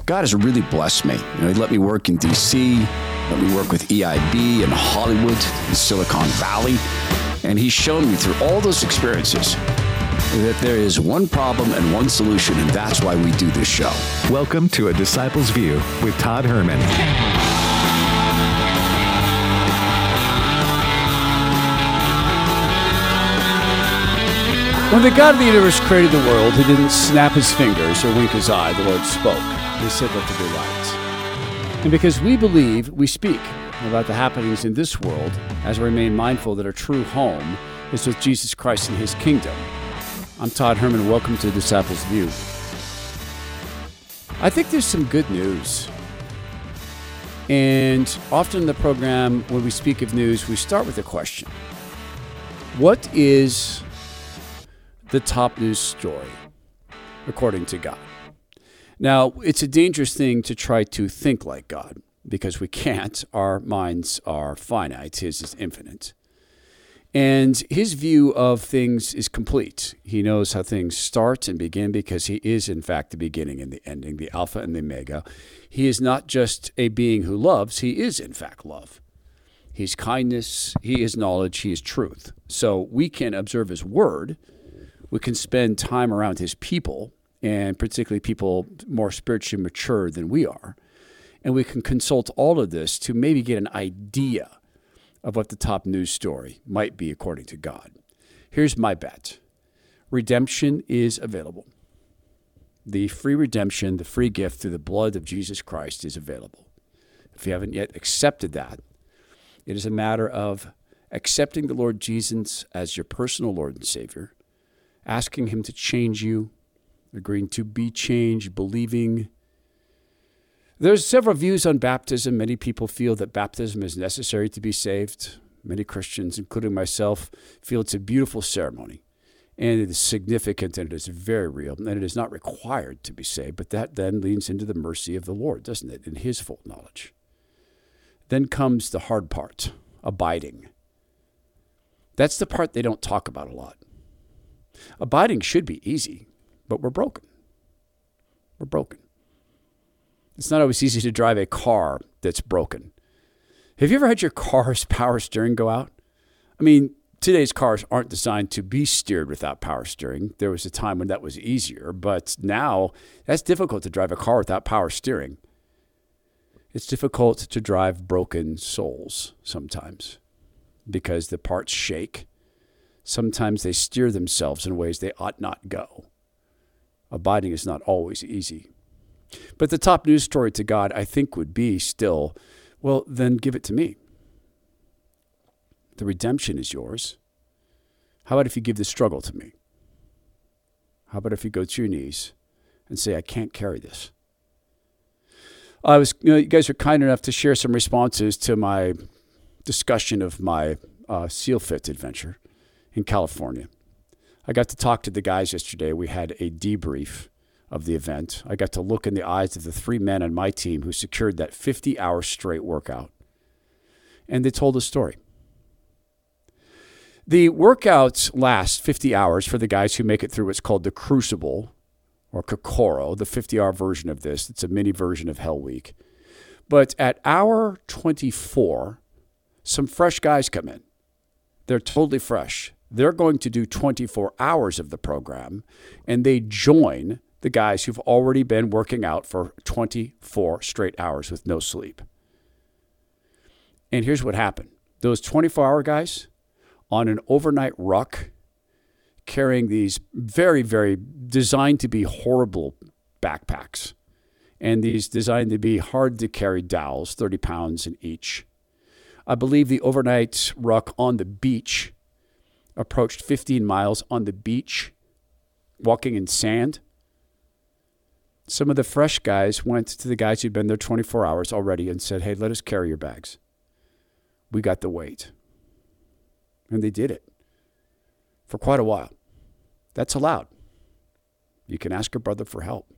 God has really blessed me. He let me work in D.C., let me work with EIB in Hollywood, in Silicon Valley, and He's shown me through all those experiences that there is one problem and one solution, and that's why we do this show. Welcome to A Disciple's View with Todd Herman. When the God of the universe created the world, He didn't snap His fingers or wink His eye. The Lord spoke. He said, "Let there be light." And because we believe, we speak about the happenings in this world as we remain mindful that our true home is with Jesus Christ and His kingdom. I'm Todd Herman. Welcome to Disciples View. I think there's some good news. And often in the program, when we speak of news, we start with a question. What is the top news story, according to God? Now, it's a dangerous thing to try to think like God, because we can't. Our minds are finite. His is infinite. And His view of things is complete. He knows how things start and begin because He is, in fact, the beginning and the ending, the Alpha and the Omega. He is not just a being who loves. He is, in fact, love. He's kindness. He is knowledge. He is truth. So we can observe His word. We can spend time around His people, and particularly people more spiritually mature than we are. And we can consult all of this to maybe get an idea of what the top news story might be according to God. Here's my bet. Redemption is available. The free redemption, the free gift through the blood of Jesus Christ is available. If you haven't yet accepted that, it is a matter of accepting the Lord Jesus as your personal Lord and Savior, asking Him to change you, agreeing to be changed, believing. There's several views on baptism. Many people feel that baptism is necessary to be saved. Many Christians, including myself, feel it's a beautiful ceremony, and it is significant, and it is very real, and it is not required to be saved. But that then leans into the mercy of the Lord, doesn't it, in His full knowledge. Then comes the hard part, abiding. That's the part they don't talk about a lot. Abiding should be easy, but we're broken. We're broken. It's not always easy to drive a car that's broken. Have you ever had your car's power steering go out? I mean, today's cars aren't designed to be steered without power steering. There was a time when that was easier, but now that's difficult to drive a car without power steering. It's difficult to drive broken souls sometimes because the parts shake. Sometimes they steer themselves in ways they ought not go. Abiding is not always easy. But the top news story to God, I think, would be still, well, then give it to me. The redemption is yours. How about if you give the struggle to me? How about if you go to your knees and say, I can't carry this? You guys are kind enough to share some responses to my discussion of my Seal Fit adventure in California. I got to talk to the guys yesterday. We had a debrief of the event. I got to look in the eyes of the three men on my team who secured that 50-hour straight workout. And they told a story. The workouts last 50 hours for the guys who make it through what's called the Crucible, or Kokoro, the 50-hour version of this. It's a mini version of Hell Week. But at hour 24, some fresh guys come in. They're totally fresh. They're going to do 24 hours of the program, and they join the guys who've already been working out for 24 straight hours with no sleep. And here's what happened. Those 24-hour guys on an overnight ruck carrying these very, very designed to be horrible backpacks, and these designed to be hard to carry dowels, 30 pounds in each. I believe the overnight ruck on the beach approached 15 miles on the beach, walking in sand. Some of the fresh guys went to the guys who'd been there 24 hours already and said, hey, let us carry your bags. We got the weight. And they did it for quite a while. That's allowed. You can ask a brother for help.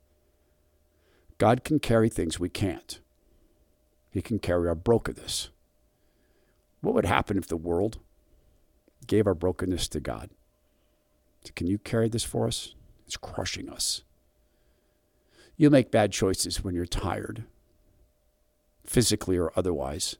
God can carry things we can't. He can carry our brokenness. What would happen if the world gave our brokenness to God? Can you carry this for us? It's crushing us. You'll make bad choices when you're tired, physically or otherwise.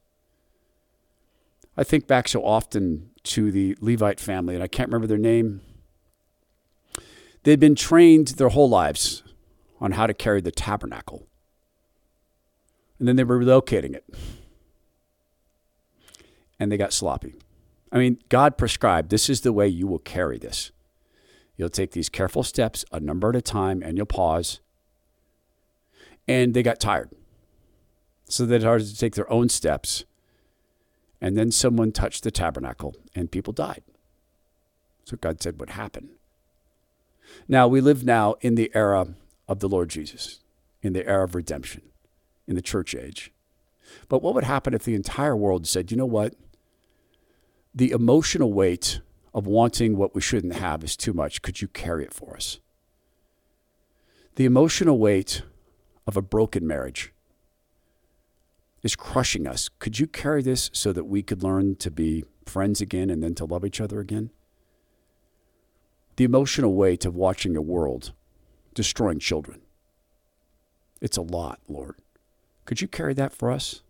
I think back so often to the Levite family, and I can't remember their name. They'd been trained their whole lives on how to carry the tabernacle. And then they were relocating it. And they got sloppy. I mean, God prescribed, this is the way you will carry this. You'll take these careful steps, a number at a time, and you'll pause. And they got tired. So they started to take their own steps. And then someone touched the tabernacle, and people died. So God said would happen. Now, we live now in the era of the Lord Jesus, in the era of redemption, in the church age. But what would happen if the entire world said, you know what? The emotional weight of wanting what we shouldn't have is too much. Could you carry it for us? The emotional weight of a broken marriage is crushing us. Could you carry this so that we could learn to be friends again and then to love each other again? The emotional weight of watching a world destroying children. It's a lot, Lord. Could you carry that for us?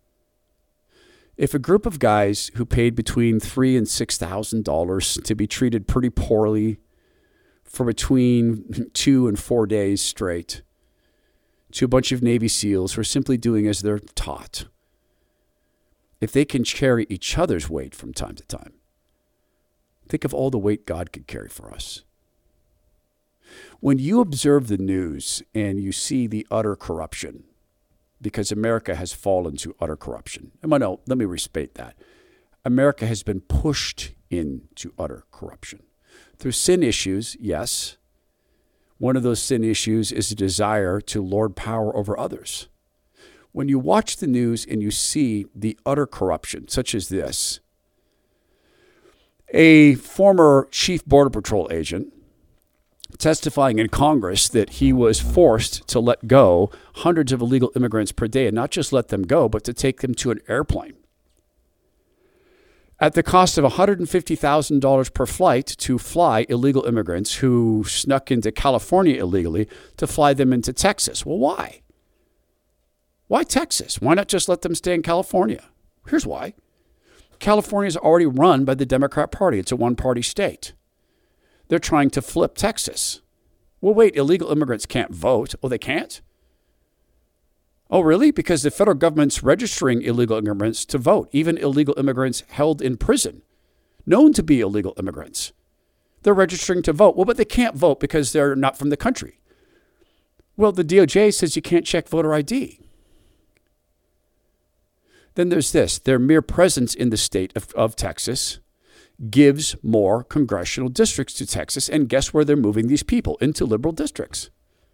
If a group of guys who paid between $3,000 and $6,000 to be treated pretty poorly for between 2 and 4 days straight, to a bunch of Navy SEALs who are simply doing as they're taught, if they can carry each other's weight from time to time, think of all the weight God could carry for us. When you observe the news and you see the utter corruption, because America has fallen to utter corruption. No, let me restate that. America has been pushed into utter corruption. Through sin issues, yes. One of those sin issues is a desire to lord power over others. When you watch the news and you see the utter corruption, such as this, a former chief border patrol agent testifying in Congress that he was forced to let go hundreds of illegal immigrants per day, and not just let them go, but to take them to an airplane at the cost of $150,000 per flight to fly illegal immigrants who snuck into California illegally to fly them into Texas. Well, why? Why Texas? Why not just let them stay in California? Here's why. California is already run by the Democrat Party. It's a one-party state. They're trying to flip Texas. Well, wait, illegal immigrants can't vote. Oh, they can't? Oh, really? Because the federal government's registering illegal immigrants to vote, even illegal immigrants held in prison, known to be illegal immigrants. They're registering to vote. Well, but they can't vote because they're not from the country. Well, the DOJ says you can't check voter ID. Then there's this. Their mere presence in the state of Texas gives more congressional districts to Texas. And guess where they're moving these people? Into liberal districts.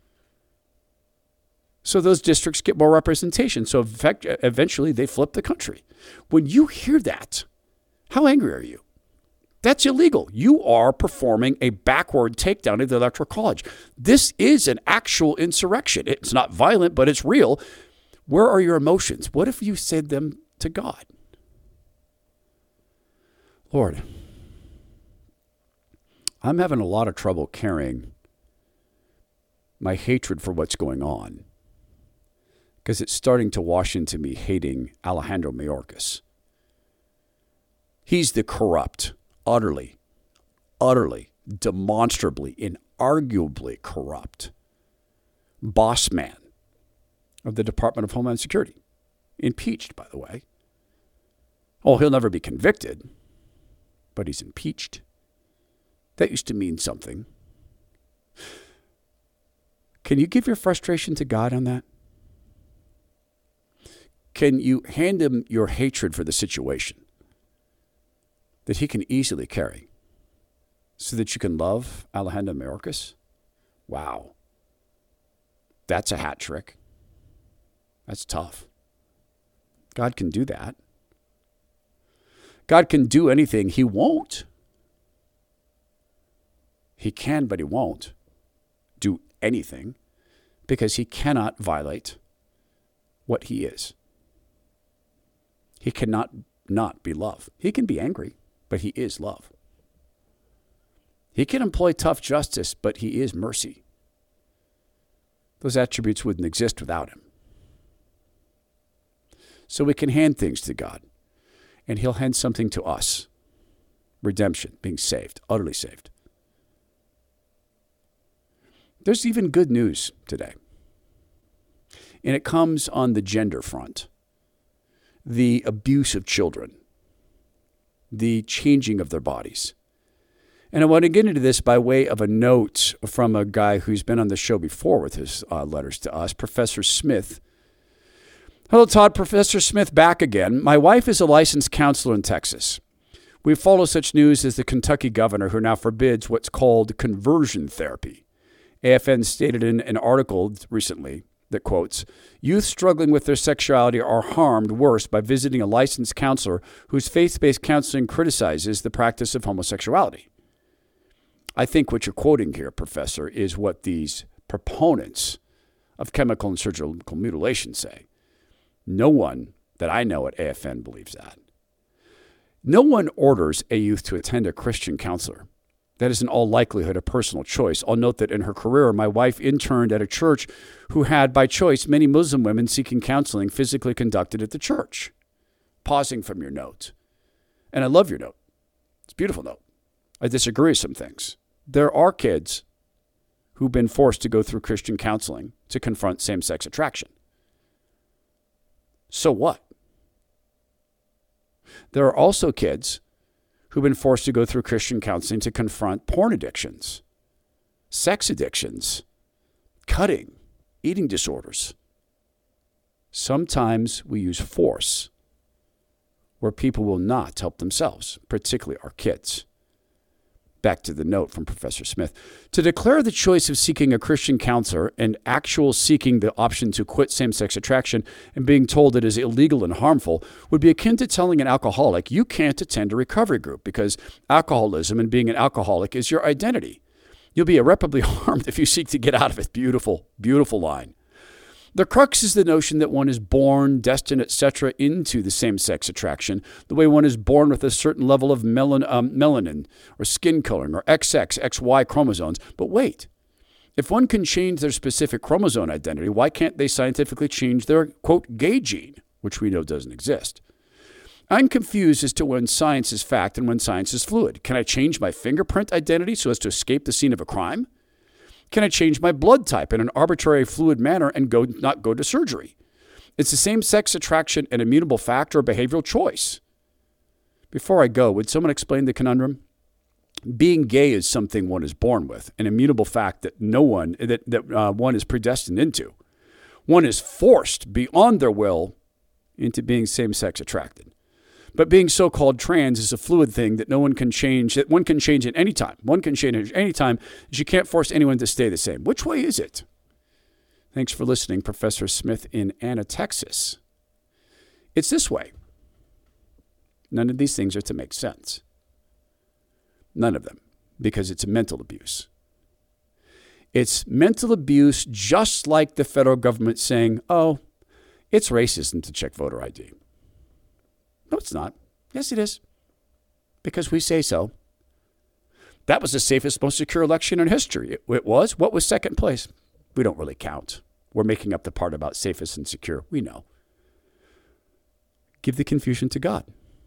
So those districts get more representation. So eventually they flip the country. When you hear that, how angry are you? That's illegal. You are performing a backward takedown of the Electoral College. This is an actual insurrection. It's not violent, but it's real. Where are your emotions? What if you said them to God? Lord, I'm having a lot of trouble carrying my hatred for what's going on because it's starting to wash into me hating Alejandro Mayorkas. He's the corrupt, utterly, demonstrably, inarguably corrupt boss man of the Department of Homeland Security. Impeached, by the way. Oh, he'll never be convicted, but he's impeached. That used to mean something. Can you give your frustration to God on that? Can you hand him your hatred for the situation that he can easily carry so that you can love Alejandro Mayorkas? Wow. That's a hat trick. That's tough. God can do that. God can do anything. He won't. He can, but he won't do anything because he cannot violate what he is. He cannot not be love. He can be angry, but he is love. He can employ tough justice, but he is mercy. those attributes wouldn't exist without him. So we can hand things to God, and he'll hand something to us. Redemption, being saved, utterly saved. There's even good news today. And it comes on the gender front. The abuse of children. The changing of their bodies. And I want to get into this by way of a note from a guy who's been on the show before with his letters to us, Professor Smith. Hello, Todd. Professor Smith back again. My wife is a licensed counselor in Texas. We follow such news as the Kentucky governor who now forbids what's called conversion therapy. AFN stated in an article recently that quotes, youth struggling with their sexuality are harmed worse by visiting a licensed counselor whose faith-based counseling criticizes the practice of homosexuality. I think what you're quoting here, Professor, is what these proponents of chemical and surgical mutilation say. No one that I know at AFN believes that. No one orders a youth to attend a Christian counselor. That is in all likelihood a personal choice. I'll note that in her career, my wife interned at a church who had, by choice, many Muslim women seeking counseling physically conducted at the church. Pausing from your note. And I love your note. It's a beautiful note. I disagree with some things. There are kids who've been forced to go through Christian counseling to confront same-sex attraction. So what? There are also kids who've been forced to go through Christian counseling to confront porn addictions, sex addictions, cutting, eating disorders. Sometimes we use force where people will not help themselves, particularly our kids. Back to the note from Professor Smith. To declare the choice of seeking a Christian counselor and actual seeking the option to quit same-sex attraction and being told it is illegal and harmful would be akin to telling an alcoholic you can't attend a recovery group because alcoholism and being an alcoholic is your identity. You'll be irreparably harmed if you seek to get out of it. Beautiful, beautiful line. The crux is the notion that one is born, destined, etc., into the same-sex attraction, the way one is born with a certain level of melanin or skin coloring or XX, XY chromosomes. But wait, if one can change their specific chromosome identity, why can't they scientifically change their, quote, gay gene, which we know doesn't exist? I'm confused as to when science is fact and when science is fluid. Can I change my fingerprint identity so as to escape the scene of a crime? Can I change my blood type in an arbitrary fluid manner and not go to surgery? It's the same sex attraction an immutable fact or behavioral choice. Before I go, would someone explain the conundrum? Being gay is something one is born with, an immutable fact that one is predestined into. One is forced beyond their will into being same-sex attracted. But being so-called trans is a fluid thing that no one can change, that one can change at any time. One can change at any time. You can't force anyone to stay the same. Which way is it? Thanks for listening, Professor Smith in Anna, Texas. It's this way. None of these things are to make sense. None of them, because it's mental abuse. It's mental abuse just like the federal government saying, oh, it's racism to check voter ID. No, it's not. Yes, it is. Because we say so. That was the safest, most secure election in history. It was. What was second place? We don't really count. We're making up the part about safest and secure. We know. Give the confusion to God.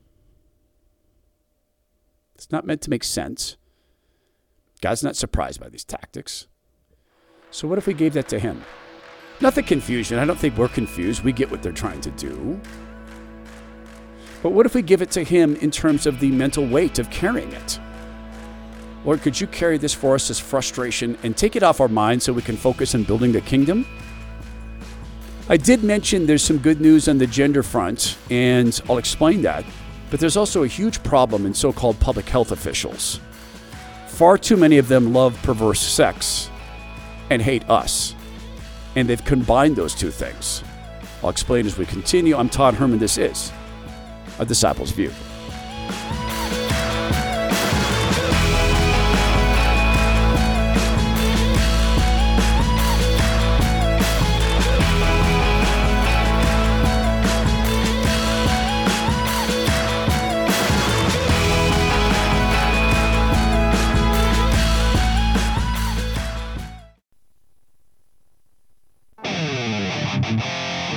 It's not meant to make sense. God's not surprised by these tactics. So what if we gave that to him? Not the confusion. I don't think we're confused. We get what they're trying to do. But what if we give it to him in terms of the mental weight of carrying it? Lord, could you carry this for us as frustration and take it off our minds so we can focus on building the kingdom? I did mention there's some good news on the gender front, and I'll explain that. But there's also a huge problem in so-called public health officials. Far too many of them love perverse sex and hate us. And they've combined those two things. I'll explain as we continue. I'm Todd Herman. This is A Disciple's View.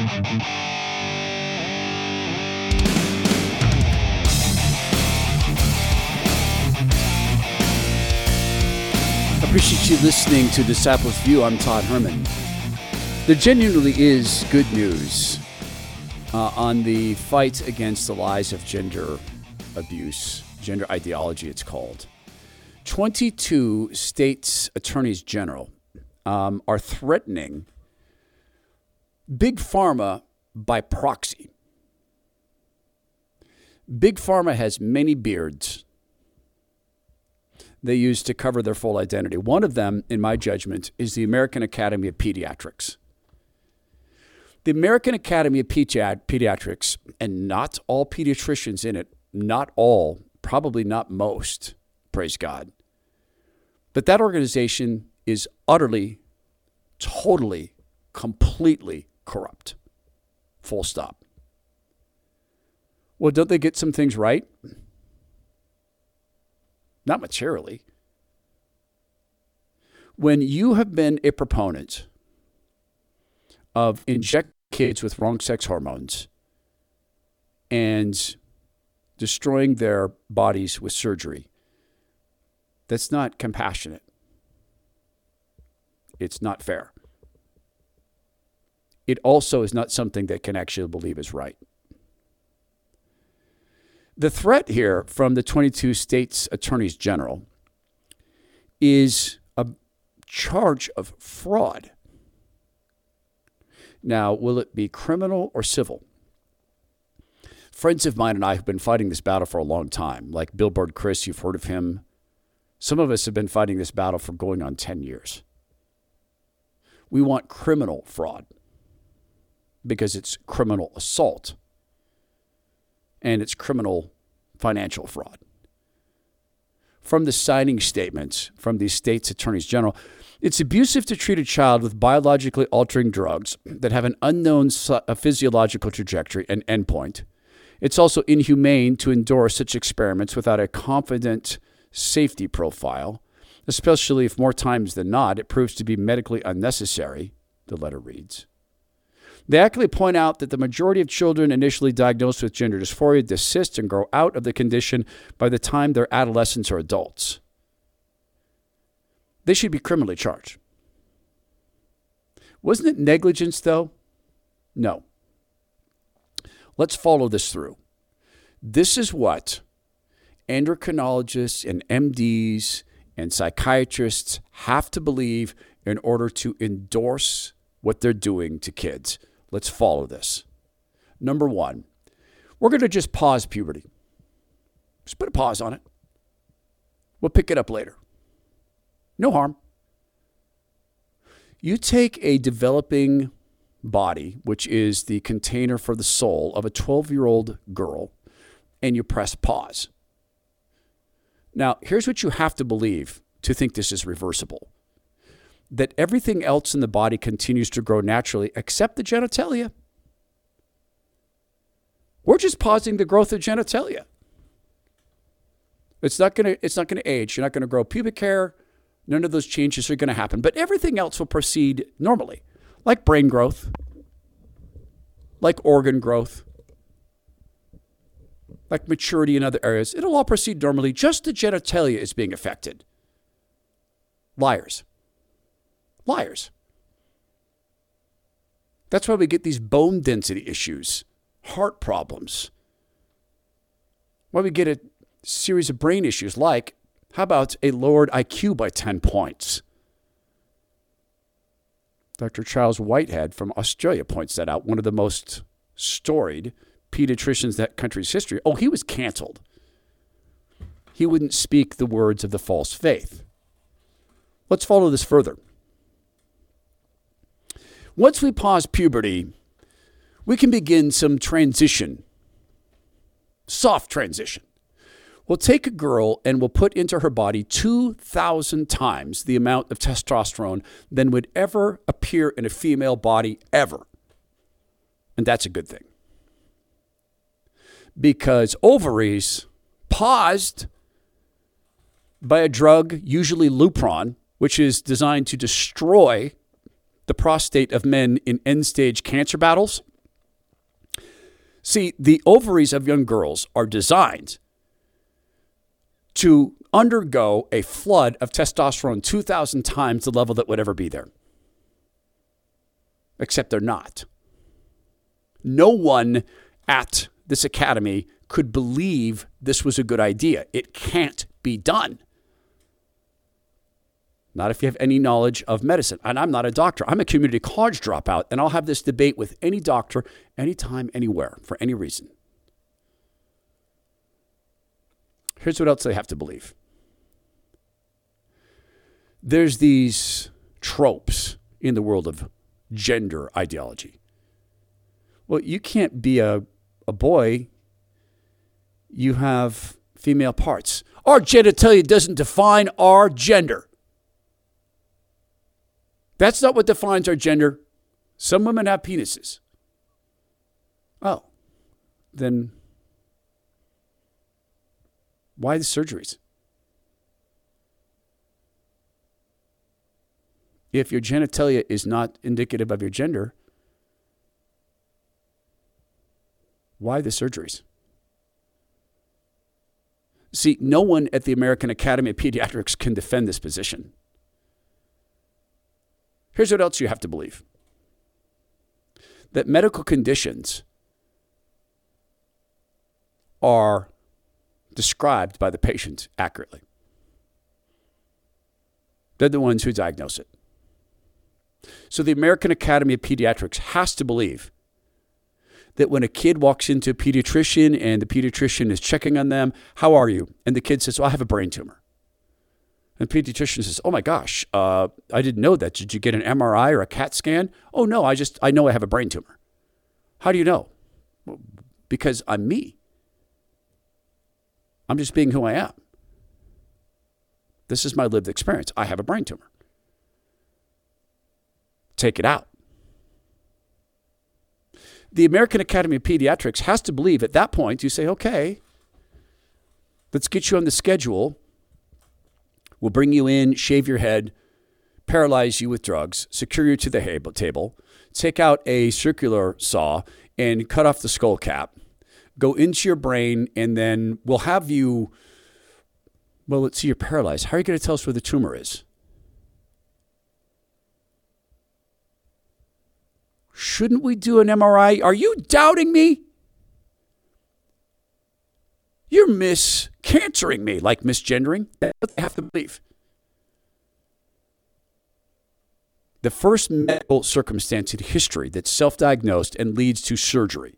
Appreciate you listening to Disciples View. I'm Todd Herman. There genuinely is good news on the fight against the lies of gender abuse, gender ideology it's called. 22 states' attorneys general are threatening Big Pharma by proxy. Big Pharma has many beards they use to cover their full identity. One of them, in my judgment, is the American Academy of Pediatrics. The American Academy of Pediatrics, and not all pediatricians in it, not all, probably not most, praise God. But that organization is utterly, totally, completely corrupt. Full stop. Well, don't they get some things right? Not materially. When you have been a proponent of inject kids with wrong sex hormones and destroying their bodies with surgery, that's not compassionate. It's not fair. It also is not something that can actually believe is right. The threat here from the 22 states' attorneys general is a charge of fraud. Now, will it be criminal or civil? Friends of mine and I have been fighting this battle for a long time, like Billboard Chris, you've heard of him. Some of us have been fighting this battle for going on 10 years. We want criminal fraud because it's criminal assault. And it's criminal financial fraud. From the signing statements from these states' attorneys general, it's abusive to treat a child with biologically altering drugs that have an unknown physiological trajectory and endpoint. It's also inhumane to endorse such experiments without a confident safety profile, especially if more times than not it proves to be medically unnecessary, the letter reads. They actually point out that the majority of children initially diagnosed with gender dysphoria desist and grow out of the condition by the time they're adolescents or adults. They should be criminally charged. Wasn't it negligence, though? No. Let's follow this through. This is what endocrinologists and MDs and psychiatrists have to believe in order to endorse what they're doing to kids. Let's follow this. Number one, we're going to just pause puberty. Just put a pause on it. We'll pick it up later. No harm. You take a developing body, which is the container for the soul of a 12-year-old girl, and you press pause. Now, here's what you have to believe to think this is reversible. That everything else in the body continues to grow naturally except the genitalia. We're just pausing the growth of genitalia. It's not going to age. You're not going to grow pubic hair. None of those changes are going to happen. But everything else will proceed normally, like brain growth, like organ growth, like maturity in other areas. It'll all proceed normally. Just the genitalia is being affected. Liars. Liars. That's why we get these bone density issues, heart problems. Why we get a series of brain issues like, how about a lowered IQ by 10 points? Dr. Charles Whitehead from Australia points that out, one of the most storied pediatricians in that country's history. Oh, he was canceled. He wouldn't speak the words of the false faith. Let's follow this further. Once we pause puberty, we can begin some transition, soft transition. We'll take a girl and we'll put into her body 2,000 times the amount of testosterone than would ever appear in a female body ever. And that's a good thing. Because ovaries paused by a drug, usually Lupron, which is designed to destroy the prostate of men in end-stage cancer battles. See, the ovaries of young girls are designed to undergo a flood of testosterone 2,000 times the level that would ever be there. Except they're not. No one at this academy could believe this was a good idea. It can't be done. Not if you have any knowledge of medicine. And I'm not a doctor. I'm a community college dropout, and I'll have this debate with any doctor, anytime, anywhere, for any reason. Here's what else they have to believe. There's these tropes in the world of gender ideology. Well, you can't be a boy. You have female parts. Our genitalia doesn't define our gender. That's not what defines our gender. Some women have penises. Oh, then why the surgeries? If your genitalia is not indicative of your gender, why the surgeries? See, no one at the American Academy of Pediatrics can defend this position. Here's what else you have to believe. That medical conditions are described by the patient accurately. They're the ones who diagnose it. So the American Academy of Pediatrics has to believe that when a kid walks into a pediatrician and the pediatrician is checking on them, how are you? And the kid says, well, I have a brain tumor. And the pediatrician says, oh my gosh, I didn't know that. Did you get an MRI or a CAT scan? Oh no, I know I have a brain tumor. How do you know? Well, because I'm me. I'm just being who I am. This is my lived experience. I have a brain tumor. Take it out. The American Academy of Pediatrics has to believe at that point, you say, okay, let's get you on the schedule. We'll bring you in, shave your head, paralyze you with drugs, secure you to the table, take out a circular saw and cut off the skull cap, go into your brain, and then we'll have you, well, let's see, you're paralyzed. How are you going to tell us where the tumor is? Shouldn't we do an MRI? Are you doubting me? You're miscancering me, like misgendering. That's what they have to believe. The first medical circumstance in history that's self-diagnosed and leads to surgery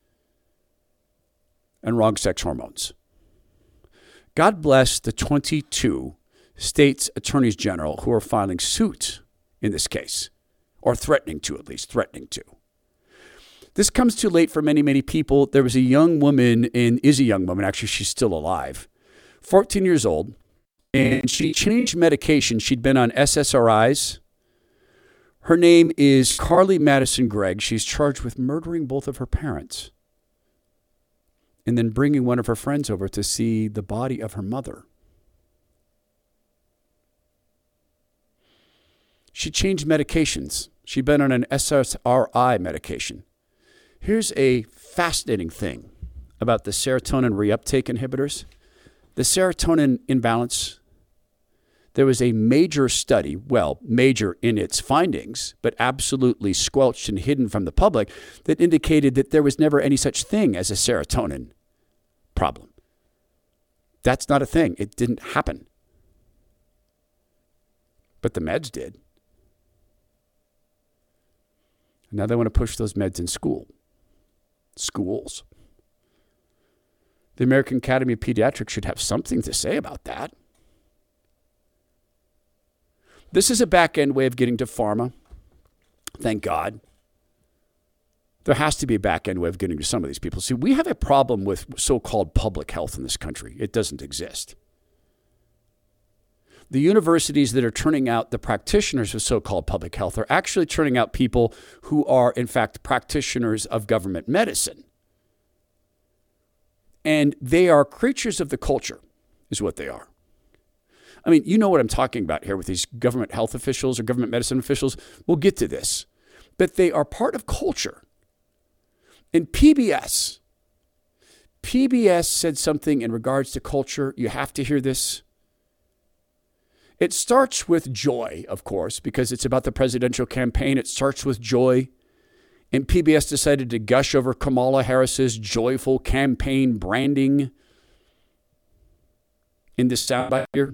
and wrong sex hormones. God bless the 22 states attorneys general who are filing suit in this case, or threatening to, at least threatening to. This comes too late for many, many people. There was a young woman, actually she's still alive, 14 years old, and she changed medication. She'd been on SSRIs. Her name is Carly Madison Gregg. She's charged with murdering both of her parents and then bringing one of her friends over to see the body of her mother. She changed medications. She'd been on an SSRI medication. Here's a fascinating thing about the serotonin reuptake inhibitors. The serotonin imbalance, there was a major study, well, major in its findings, but absolutely squelched and hidden from the public, that indicated that there was never any such thing as a serotonin problem. That's not a thing. It didn't happen. But the meds did. Now they want to push those meds in schools. The American Academy of Pediatrics should have something to say about that. This is a back-end way of getting to pharma. Thank God. There has to be a back-end way of getting to some of these people. See, we have a problem with so-called public health in this country. It doesn't exist. The universities that are turning out the practitioners of so-called public health are actually turning out people who are, in fact, practitioners of government medicine. And they are creatures of the culture, is what they are. I mean, you know what I'm talking about here with these government health officials or government medicine officials. We'll get to this. But they are part of culture. In PBS said something in regards to culture. You have to hear this. It starts with joy, of course, because it's about the presidential campaign. It starts with joy. And PBS decided to gush over Kamala Harris's joyful campaign branding in this soundbite here.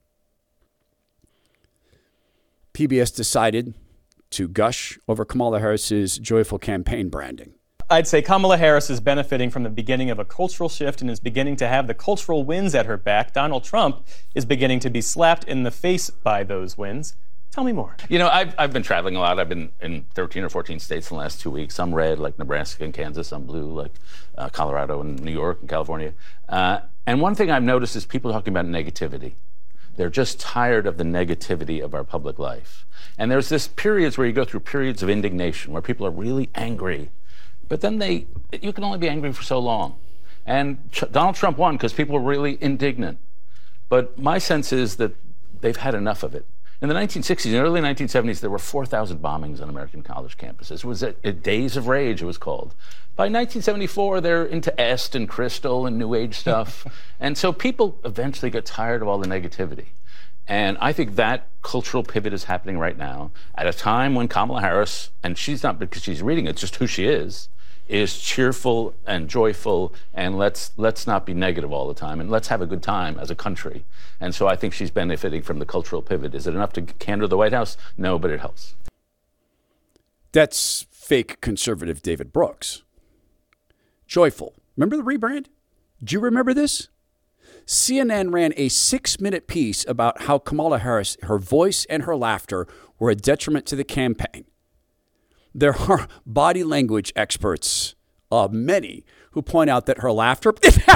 PBS decided to gush over Kamala Harris's joyful campaign branding. I'd say Kamala Harris is benefiting from the beginning of a cultural shift and is beginning to have the cultural winds at her back. Donald Trump is beginning to be slapped in the face by those winds. Tell me more. You know, I've been traveling a lot. I've been in 13 or 14 states in the last 2 weeks. Some red, like Nebraska and Kansas. Some blue, like Colorado and New York and California. And one thing I've noticed is people talking about negativity. They're just tired of the negativity of our public life. And there's this periods where you go through periods of indignation where people are really angry. But then you can only be angry for so long. And Donald Trump won because people were really indignant. But my sense is that they've had enough of it. In the 1960s and early 1970s, there were 4,000 bombings on American college campuses. It was a Days of Rage, it was called. By 1974, they're into Est and Crystal and New Age stuff. And so people eventually get tired of all the negativity. And I think that cultural pivot is happening right now at a time when Kamala Harris, and she's not because she's reading, it's just who she is cheerful and joyful, and let's not be negative all the time, and let's have a good time as a country. And so I think she's benefiting from the cultural pivot. Is it enough to candor the White House? No, but it helps. That's fake conservative David Brooks. Joyful. Remember the rebrand? Do you remember this? CNN ran a 6-minute piece about how Kamala Harris, her voice and her laughter were a detriment to the campaign. There are body language experts, many, who point out that her laughter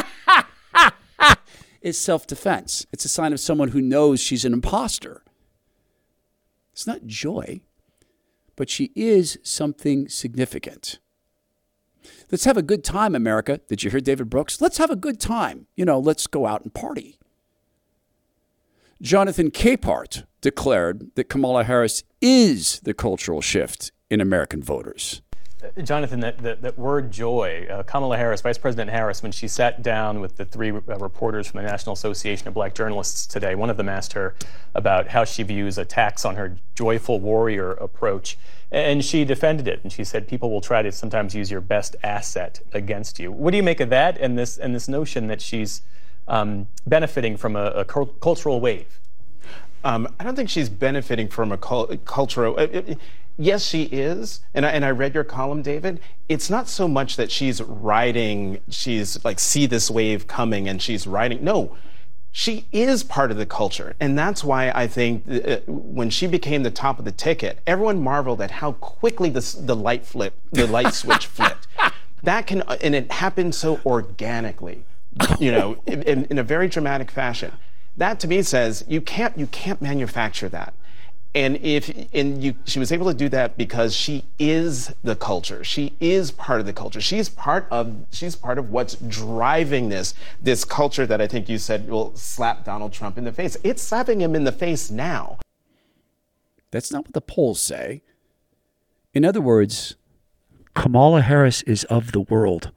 is self-defense. It's a sign of someone who knows she's an imposter. It's not joy, but she is something significant. Let's have a good time, America. Did you hear David Brooks? Let's have a good time. Let's go out and party. Jonathan Capehart declared that Kamala Harris is the cultural shift in American voters. Jonathan, that word joy, Kamala Harris, Vice President Harris, when she sat down with the three reporters from the National Association of Black Journalists today, one of them asked her about how she views attacks on her joyful warrior approach, and she defended it. And she said people will try to sometimes use your best asset against you. What do you make of that and this notion that she's benefiting from a cultural wave? I don't think she's benefiting from a cultural... Yes, she is. And I read your column, David. It's not so much that she's like, see this wave coming and she's riding. No, she is part of the culture. And that's why I think when she became the top of the ticket, everyone marveled at how quickly the light switch flipped. And it happened so organically, in a very dramatic fashion. That to me says you can't manufacture that. And she was able to do that because she is the culture. She is part of the culture. She's part of what's driving this culture that I think you said will slap Donald Trump in the face. It's slapping him in the face now. That's not what the polls say. In other words, Kamala Harris is of the world.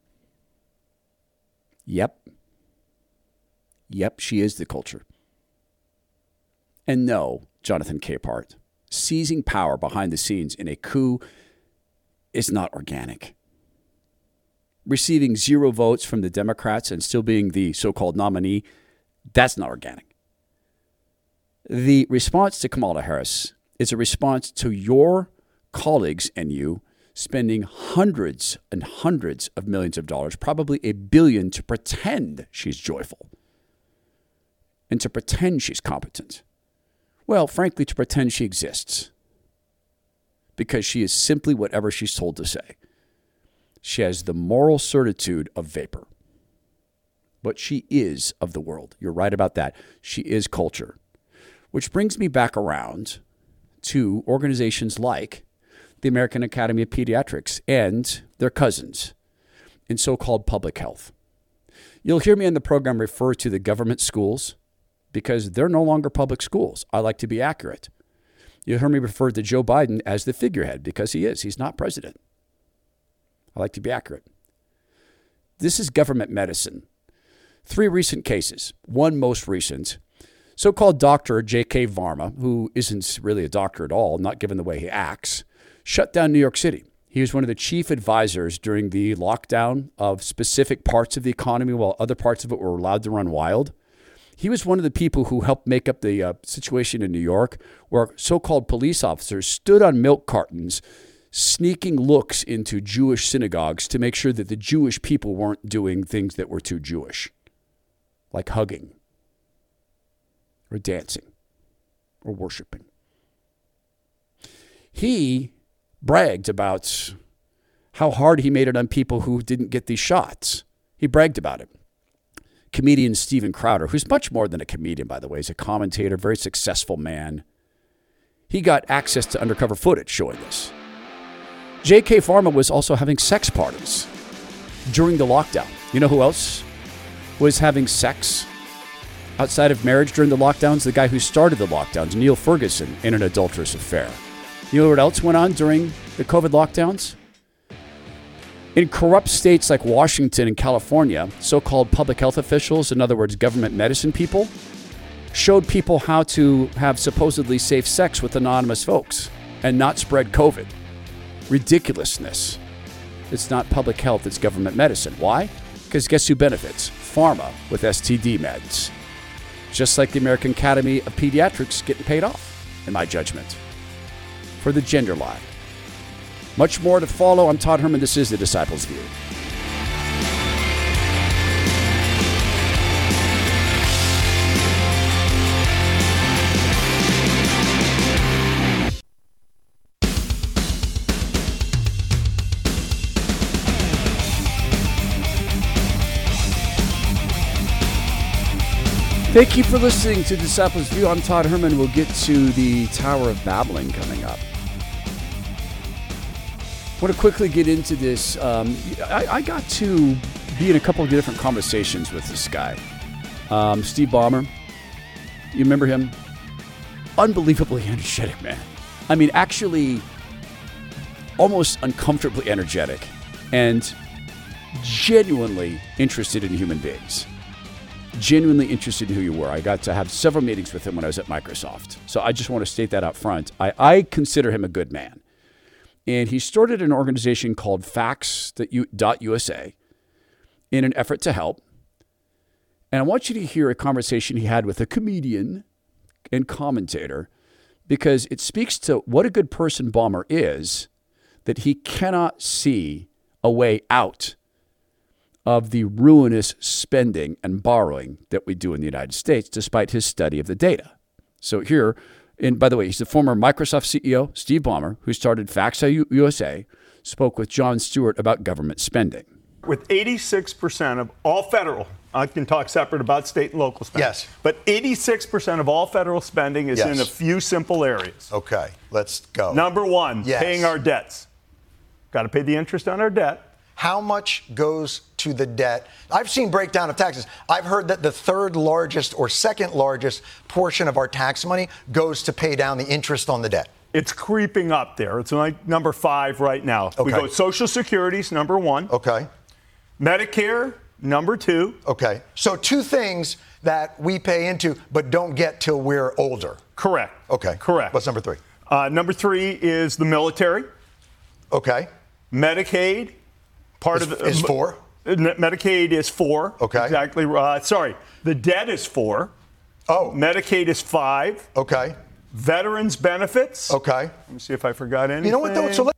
Yep, she is the culture. And no, Jonathan Capehart, seizing power behind the scenes in a coup is not organic. Receiving 0 votes from the Democrats and still being the so-called nominee, that's not organic. The response to Kamala Harris is a response to your colleagues and you spending hundreds and hundreds of millions of dollars, probably $1 billion, to pretend she's joyful and to pretend she's competent. Well, frankly, to pretend she exists, because she is simply whatever she's told to say. She has the moral certitude of vapor, but she is of the world. You're right about that. She is culture, which brings me back around to organizations like the American Academy of Pediatrics and their cousins in so-called public health. You'll hear me on the program refer to the government schools, because they're no longer public schools. I like to be accurate. You heard me refer to Joe Biden as the figurehead, because he is. He's not president. I like to be accurate. This is government medicine. 3 recent cases. One most recent. So-called Dr. J.K. Varma, who isn't really a doctor at all, not given the way he acts, shut down New York City. He was one of the chief advisors during the lockdown of specific parts of the economy while other parts of it were allowed to run wild. He was one of the people who helped make up the situation in New York where so-called police officers stood on milk cartons sneaking looks into Jewish synagogues to make sure that the Jewish people weren't doing things that were too Jewish, like hugging or dancing or worshiping. He bragged about how hard he made it on people who didn't get these shots. He bragged about it. Comedian Steven Crowder, who's much more than a comedian, by the way, he's a commentator, very successful man. He got access to undercover footage showing this. J.K. Varma was also having sex parties during the lockdown. You know who else was having sex outside of marriage during the lockdowns? The guy who started the lockdowns, Neil Ferguson, in an adulterous affair. You know what else went on during the COVID lockdowns? In corrupt states like Washington and California, so-called public health officials, in other words, government medicine people, showed people how to have supposedly safe sex with anonymous folks and not spread COVID. Ridiculousness. It's not public health, it's government medicine. Why? Because guess who benefits? Pharma with STD meds. Just like the American Academy of Pediatrics getting paid off, in my judgment, for the gender lie. Much more to follow. I'm Todd Herman. This is The Disciples' View. Thank you for listening to Disciples' View. I'm Todd Herman. We'll get to the Tower of Babylon coming up. I want to quickly get into this. I got to be in a couple of different conversations with this guy. Steve Ballmer. You remember him? Unbelievably energetic, man. I mean, actually almost uncomfortably energetic and genuinely interested in human beings. Genuinely interested in who you were. I got to have several meetings with him when I was at Microsoft. So I just want to state that out front. I consider him a good man. And he started an organization called Facts.USA in an effort to help. And I want you to hear a conversation he had with a comedian and commentator because it speaks to what a good person Ballmer is, that he cannot see a way out of the ruinous spending and borrowing that we do in the United States, despite his study of the data. So here, and by the way, he's the former Microsoft CEO, Steve Ballmer, who started Facts.USA, spoke with Jon Stewart about government spending. With 86% of all federal, I can talk separate about state and local spending. Yes. But 86% of all federal spending is in a few simple areas. Okay, let's go. Number one, paying our debts. Got to pay the interest on our debt. How much goes to the debt? I've seen breakdown of taxes. I've heard that the third largest or second largest portion of our tax money goes to pay down the interest on the debt. It's creeping up there. It's like number 5 right now. Okay. We go Social Security's number 1. Okay. Medicare, number 2. Okay. So 2 things that we pay into but don't get till we're older. Correct. Okay. Correct. What's number 3? Number 3 is the military. Okay. Medicaid. Is 4? Medicaid is 4. Okay. Exactly. Sorry. The debt is 4. Oh. Medicaid is 5. Okay. Veterans benefits. Okay. Let me see if I forgot anything. You know what, though?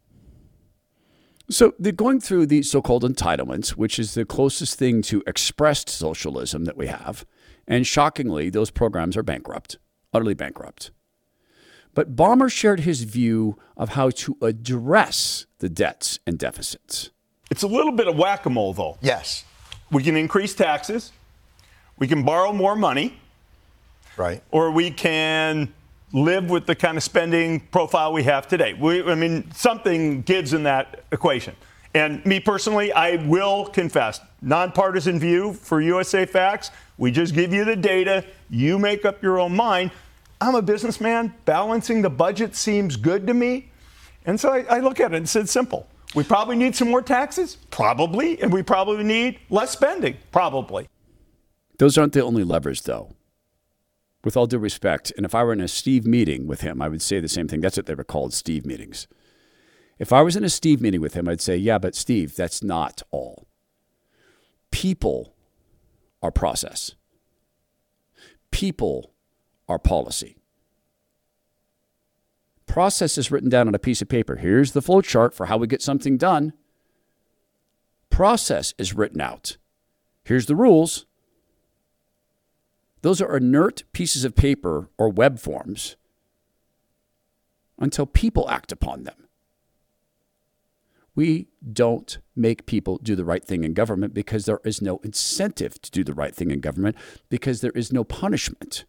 So they're going through the so-called entitlements, which is the closest thing to expressed socialism that we have. And shockingly, those programs are bankrupt, utterly bankrupt. But Ballmer shared his view of how to address the debts and deficits. It's a little bit of whack-a-mole, though. Yes. We can increase taxes. We can borrow more money. Right. Or we can live with the kind of spending profile we have today. Something gives in that equation. And me personally, I will confess, nonpartisan view for USA Facts. We just give you the data. You make up your own mind. I'm a businessman. Balancing the budget seems good to me. And so I look at it and it's simple. We probably need some more taxes, probably, and we probably need less spending, probably. Those aren't the only levers, though. With all due respect, and if I were in a Steve meeting with him, I would say the same thing. That's what they were called, Steve meetings. If I was in a Steve meeting with him, I'd say, yeah, but Steve, that's not all. People are process. People are policy. Process is written down on a piece of paper. Here's the flow chart for how we get something done. Process is written out. Here's the rules. Those are inert pieces of paper or web forms until people act upon them. We don't make people do the right thing in government because there is no incentive to do the right thing in government because there is no punishment.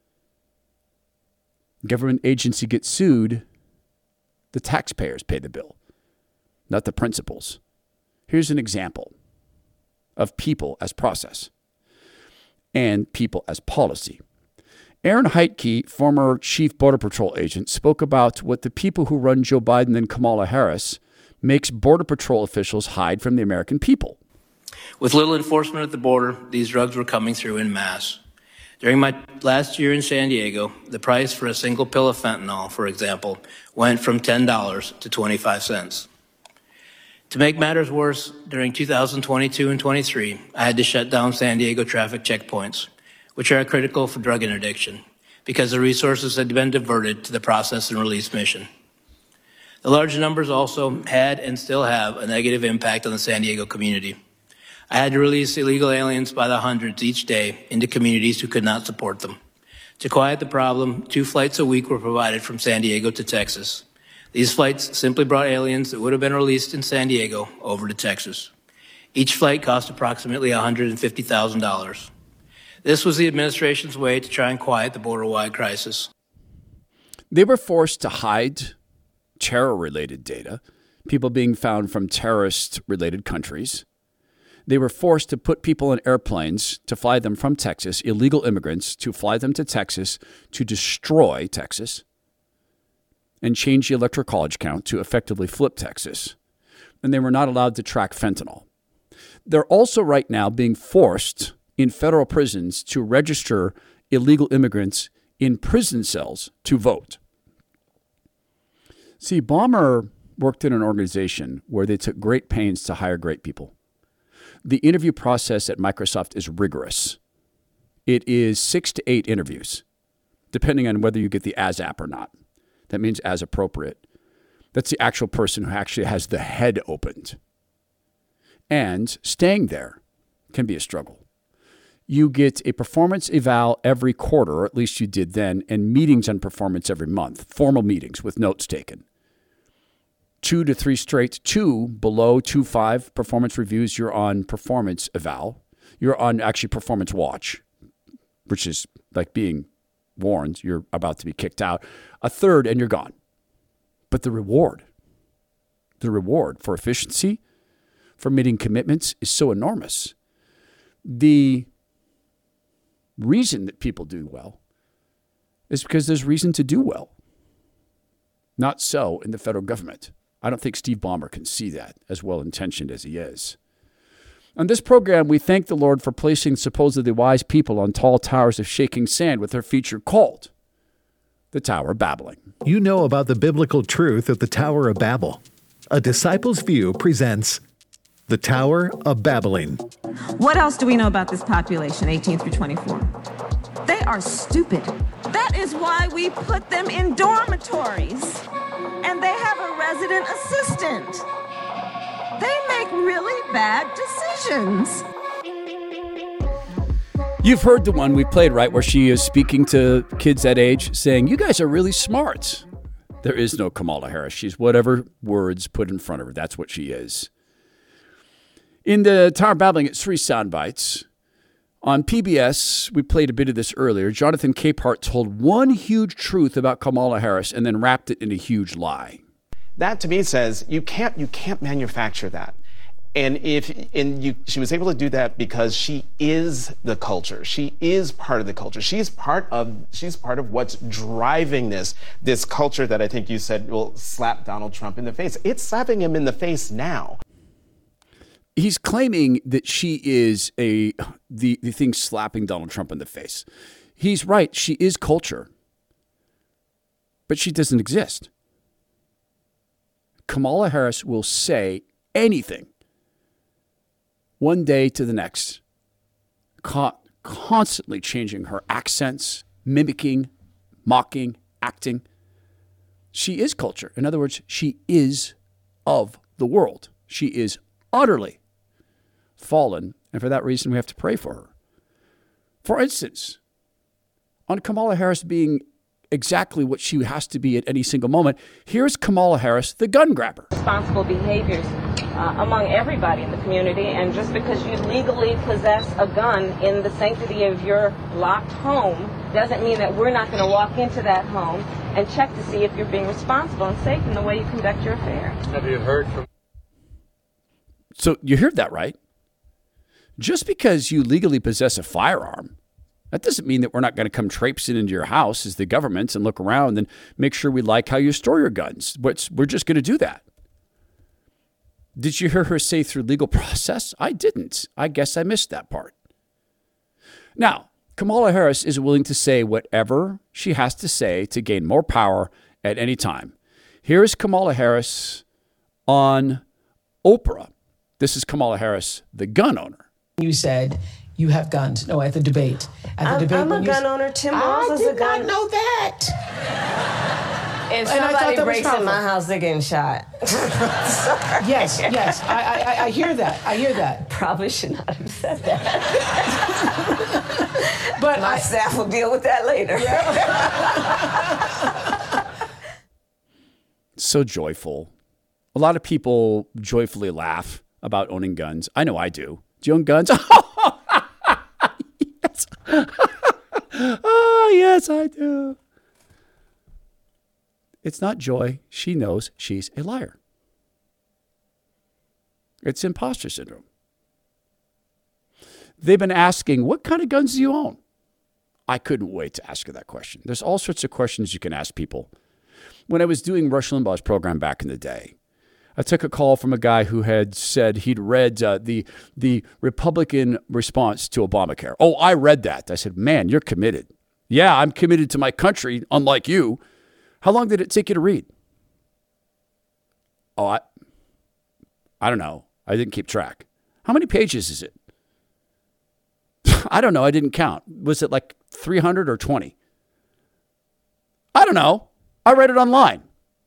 Government agency gets sued, the taxpayers pay the bill, not the principals. Here's an example of people as process and people as policy. Aaron Heitke, former chief Border Patrol agent, spoke about what the people who run Joe Biden and Kamala Harris makes Border Patrol officials hide from the American people. With little enforcement at the border, these drugs were coming through en masse. During my last year in San Diego, the price for a single pill of fentanyl, for example, went from $10 to 25 cents. To make matters worse, during 2022 and 23, I had to shut down San Diego traffic checkpoints, which are critical for drug interdiction, because the resources had been diverted to the process and release mission. The large numbers also had and still have a negative impact on the San Diego community. I had to release illegal aliens by the hundreds each day into communities who could not support them. To quiet the problem, 2 flights a week were provided from San Diego to Texas. These flights simply brought aliens that would have been released in San Diego over to Texas. Each flight cost approximately $150,000. This was the administration's way to try and quiet the border-wide crisis. They were forced to hide terror-related data, people being found from terrorist-related countries. They were forced to put people in airplanes to fly them from Texas, illegal immigrants, to fly them to Texas, to destroy Texas, and change the electoral college count to effectively flip Texas. And they were not allowed to track fentanyl. They're also right now being forced in federal prisons to register illegal immigrants in prison cells to vote. See, Balmer worked in an organization where they took great pains to hire great people. The interview process at Microsoft is rigorous. It is 6 to 8 interviews, depending on whether you get the as app or not. That means as appropriate. That's the actual person who actually has the head opened. And staying there can be a struggle. You get a performance eval every quarter, or at least you did then, and meetings on performance every month, formal meetings with notes taken. 2 to 3 straight, 2 below 2.5 performance reviews, you're on performance eval. You're on actually performance watch, which is like being warned you're about to be kicked out. A third and you're gone. But the reward for efficiency, for meeting commitments is so enormous. The reason that people do well is because there's reason to do well. Not so in the federal government. I don't think Steve Ballmer can see that, as well-intentioned as he is. On this program, we thank the Lord for placing supposedly wise people on tall towers of shaking sand with their feature called the Tower of Babbling. You know about the biblical truth of the Tower of Babel. A Disciple's View presents the Tower of Babbling. What else do we know about this population, 18 through 24? They are stupid. That is why we put them in dormitories. And they have a resident assistant. They make really bad decisions. You've heard the one we played, right, where she is speaking to kids that age, saying, you guys are really smart. There is no Kamala Harris. She's whatever words put in front of her. That's what she is. In the Tower of Babbling, it's 3 sound bites. On PBS, we played a bit of this earlier. Jonathan Capehart told one huge truth about Kamala Harris and then wrapped it in a huge lie. That to me says you can't manufacture that. She was able to do that because she is the culture. She is part of the culture. She's part of what's driving this culture that I think you said will slap Donald Trump in the face. It's slapping him in the face now. He's claiming that she is the thing slapping Donald Trump in the face. He's right. She is culture. But she doesn't exist. Kamala Harris will say anything one day to the next, constantly changing her accents, mimicking, mocking, acting. She is culture. In other words, she is of the world. She is utterly fallen, and for that reason, we have to pray for her. For instance, on Kamala Harris being exactly what she has to be at any single moment, here's Kamala Harris, the gun grabber. Responsible behaviors among everybody in the community, and just because you legally possess a gun in the sanctity of your locked home doesn't mean that we're not going to walk into that home and check to see if you're being responsible and safe in the way you conduct your affairs. Have you heard from... So you heard that, right? Just because you legally possess a firearm, that doesn't mean that we're not going to come traipsing into your house as the government and look around and make sure we like how you store your guns. We're just going to do that. Did you hear her say through legal process? I didn't. I guess I missed that part. Now, Kamala Harris is willing to say whatever she has to say to gain more power at any time. Here is Kamala Harris on Oprah. This is Kamala Harris, the gun owner. You said you have guns. No, at the debate. I'm a gun owner. Tim Walz is a gun. I did not know that. If somebody breaks in my house, they're getting shot. Yes. I hear that. Probably should not have said that. But my staff will deal with that later. So joyful. A lot of people joyfully laugh about owning guns. I know I do. Do you own guns? Yes. Oh, yes, I do. It's not joy. She knows she's a liar. It's imposter syndrome. They've been asking, what kind of guns do you own? I couldn't wait to ask her that question. There's all sorts of questions you can ask people. When I was doing Rush Limbaugh's program back in the day, I took a call from a guy who had said he'd read the Republican response to Obamacare. Oh, I read that. I said, man, you're committed. Yeah, I'm committed to my country, unlike you. How long did it take you to read? Oh, I don't know. I didn't keep track. How many pages is it? I don't know. I didn't count. Was it like 300 or 20? I don't know. I read it online.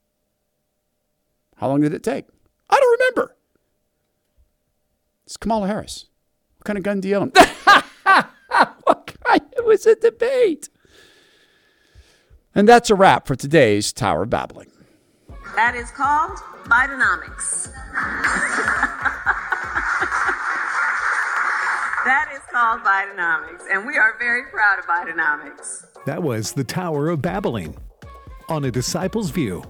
How long did it take? I don't remember. It's Kamala Harris. What kind of gun do you own? What kind? It was a debate. And that's a wrap for today's Tower of Babbling. That is called Bidenomics. That is called Bidenomics, and we are very proud of Bidenomics. That was the Tower of Babbling on A Disciple's View.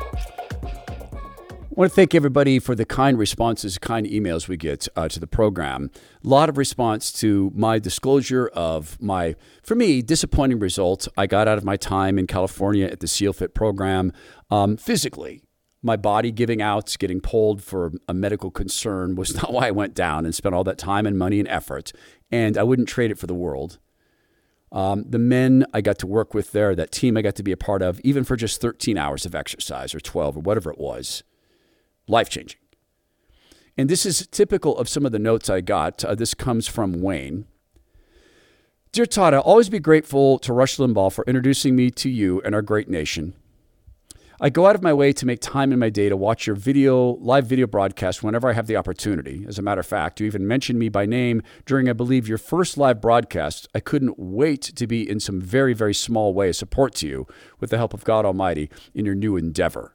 I want to thank everybody for the kind responses, kind emails we get to the program. A lot of response to my disclosure of my, for me, disappointing results I got out of my time in California at the SEAL Fit program. Physically, my body giving out, getting pulled for a medical concern was not why I went down and spent all that time and money and effort. And I wouldn't trade it for the world. The men I got to work with there, that team I got to be a part of, even for just 13 hours of exercise or 12 or whatever it was, life-changing. And this is typical of some of the notes I got. This comes from Wayne. Dear Todd, I'll always be grateful to Rush Limbaugh for introducing me to you and our great nation. I go out of my way to make time in my day to watch your live video broadcast whenever I have the opportunity. As a matter of fact, you even mentioned me by name during, I believe, your first live broadcast. I couldn't wait to be in some very, very small way of support to you with the help of God Almighty in your new endeavor.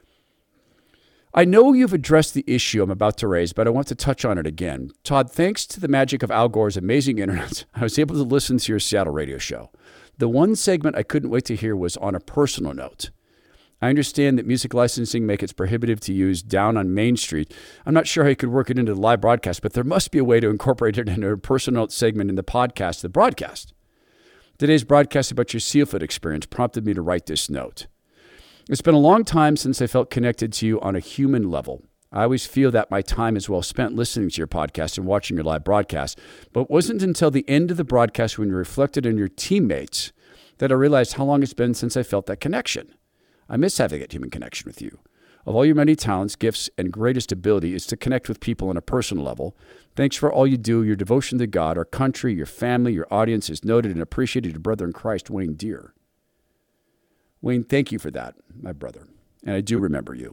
I know you've addressed the issue I'm about to raise, but I want to touch on it again. Todd, thanks to the magic of Al Gore's amazing internet, I was able to listen to your Seattle radio show. The one segment I couldn't wait to hear was on a personal note. I understand that music licensing makes it prohibitive to use Down on Main Street. I'm not sure how you could work it into the live broadcast, but there must be a way to incorporate it into a personal segment in the podcast, the broadcast. Today's broadcast about your SealFit experience prompted me to write this note. It's been a long time since I felt connected to you on a human level. I always feel that my time is well spent listening to your podcast and watching your live broadcast, but it wasn't until the end of the broadcast when you reflected on your teammates that I realized how long it's been since I felt that connection. I miss having that human connection with you. Of all your many talents, gifts, and greatest ability is to connect with people on a personal level. Thanks for all you do. Your devotion to God, our country, your family, your audience is noted and appreciated. Your brother in Christ, Wayne Deere. Wayne, thank you for that, my brother. And I do remember you.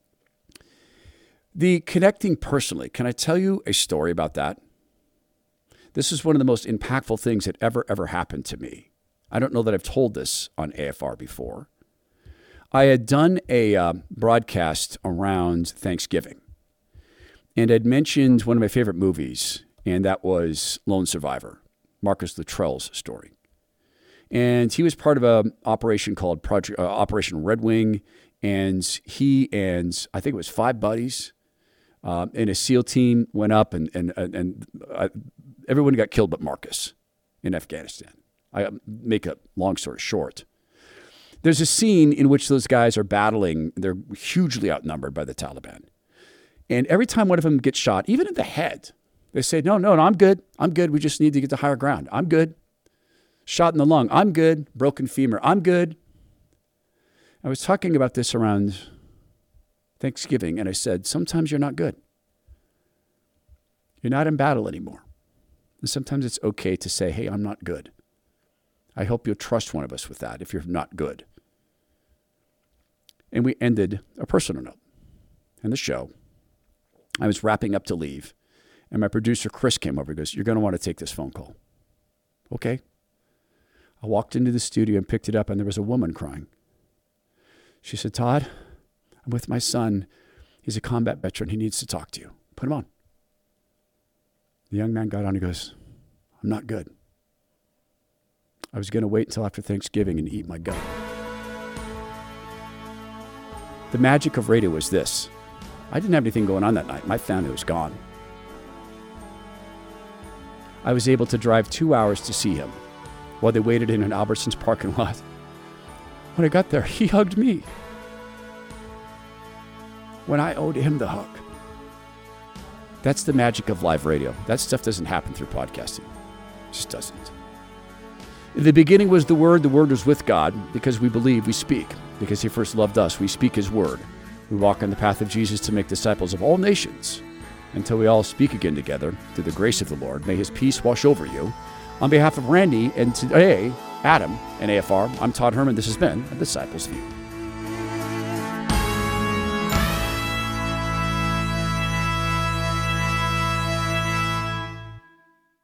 The connecting personally, can I tell you a story about that? This is one of the most impactful things that ever happened to me. I don't know that I've told this on AFR before. I had done a broadcast around Thanksgiving, and I'd mentioned one of my favorite movies, and that was Lone Survivor, Marcus Luttrell's story. And he was part of an operation called Operation Red Wing, and he and I think it was 5 buddies and a SEAL team went up, and everyone got killed but Marcus in Afghanistan. I make a long story short. There's a scene in which those guys are battling. They're hugely outnumbered by the Taliban. And every time one of them gets shot, even in the head, they say, no, I'm good. I'm good. We just need to get to higher ground. I'm good. Shot in the lung. I'm good. Broken femur. I'm good. I was talking about this around Thanksgiving, and I said, sometimes you're not good. You're not in battle anymore. And sometimes it's okay to say, hey, I'm not good. I hope you'll trust one of us with that if you're not good. And we ended a personal note in the show. I was wrapping up to leave, and my producer, Chris, came over and goes, you're going to want to take this phone call. Okay. I walked into the studio and picked it up, and there was a woman crying. She said, Todd, I'm with my son. He's a combat veteran. He needs to talk to you. Put him on. The young man got on and goes, I'm not good. I was going to wait until after Thanksgiving and eat my gut. The magic of radio was this. I didn't have anything going on that night. My family was gone. I was able to drive 2 hours to see him while they waited in an Albertsons parking lot. When I got there, he hugged me when I owed him the hug. That's the magic of live radio. That stuff doesn't happen through podcasting. It just doesn't. In the beginning was the Word was with God. Because we believe, we speak. Because he first loved us, we speak his word. We walk on the path of Jesus to make disciples of all nations until we all speak again together through the grace of the Lord. May his peace wash over you. On behalf of Randy and today, Adam and AFR, I'm Todd Herman. This has been A Disciple's View.